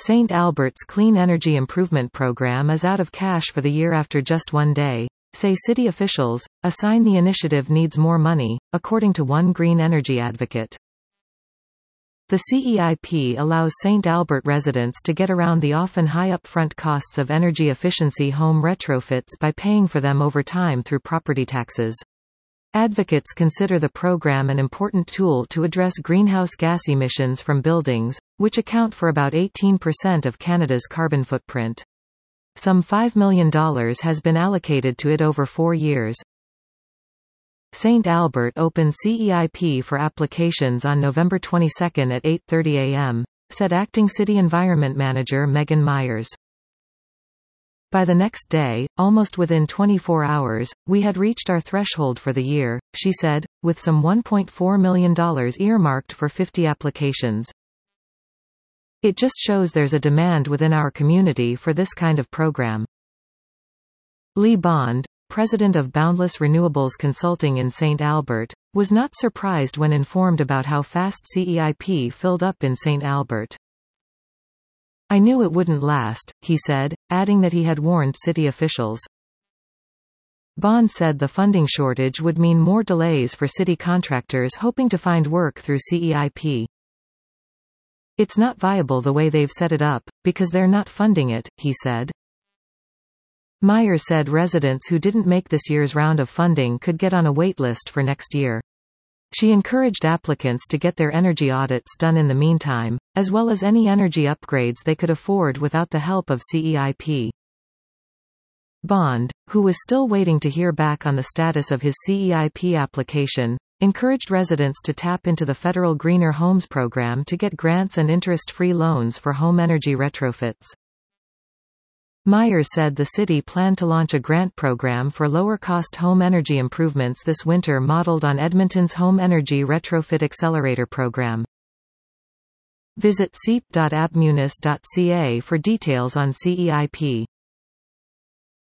St. Albert's Clean Energy Improvement Program is out of cash for the year after just one day, say city officials. A sign the initiative needs more money, according to one green energy advocate. The CEIP allows St. Albert residents to get around the often high upfront costs of energy efficiency home retrofits by paying for them over time through property taxes. Advocates consider the program an important tool to address greenhouse gas emissions from buildings, which account for about 18% of Canada's carbon footprint. Some $5 million has been allocated to it over 4 years. St. Albert opened CEIP for applications on November 22 at 8:30 a.m., said Acting City Environment Manager Megan Myers. By the next day, almost within 24 hours, we had reached our threshold for the year, she said, with some $1.4 million earmarked for 50 applications. It just shows there's a demand within our community for this kind of program. Lee Bond, president of Boundless Renewables Consulting in St. Albert, was not surprised when informed about how fast CEIP filled up in St. Albert. I knew it wouldn't last, he said, adding that he had warned city officials. Bond said the funding shortage would mean more delays for city contractors hoping to find work through CEIP. It's not viable the way they've set it up, because they're not funding it, he said. Myers said residents who didn't make this year's round of funding could get on a wait list for next year. She encouraged applicants to get their energy audits done in the meantime, as well as any energy upgrades they could afford without the help of CEIP. Bond, who was still waiting to hear back on the status of his CEIP application, encouraged residents to tap into the federal Greener Homes program to get grants and interest-free loans for home energy retrofits. Myers said the city planned to launch a grant program for lower-cost home energy improvements this winter modeled on Edmonton's Home Energy Retrofit Accelerator program. Visit ceip.abmunis.ca for details on CEIP.